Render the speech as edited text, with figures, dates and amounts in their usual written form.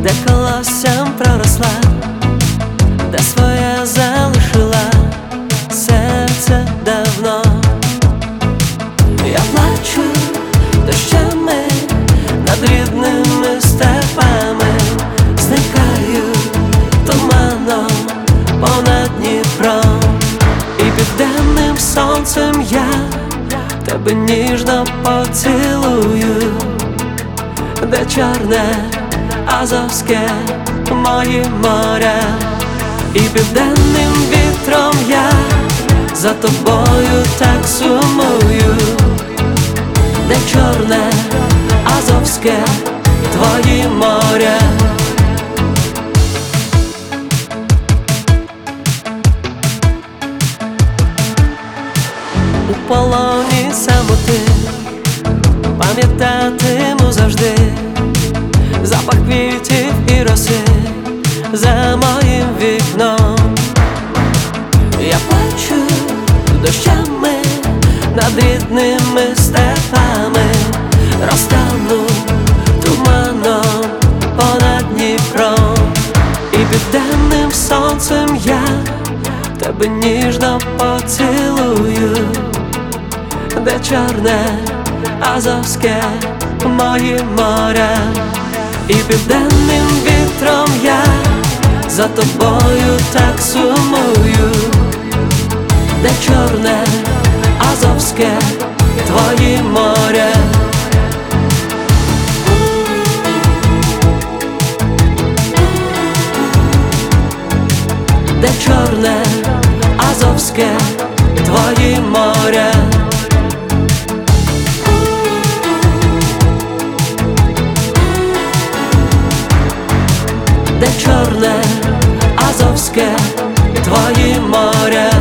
де колоссям проросла, де своє залишила серце давно. Я плачу дощами над рідними степами, зникаю туманом понад Дніпром, і південним сонцем я тебе ніжно поцілую, де чорне Азовське мої моря, і південним вітром я за тобою так сумую, де чорне Азовське твої моря. У полоні самоти пам'ятатиму завжди запах квітів і роси за моїм вікном. Я плачу дощами над рідними степами, розтану туманом понад Дніпром, і південним сонцем я тебе ніжно поцілую, де чорне Азовське мої моря, і південним вітром я за тобою так сумую, де чорне Азовське твої моря. Де чорне Азовське твої моря. Де чорне Азовське твої моря.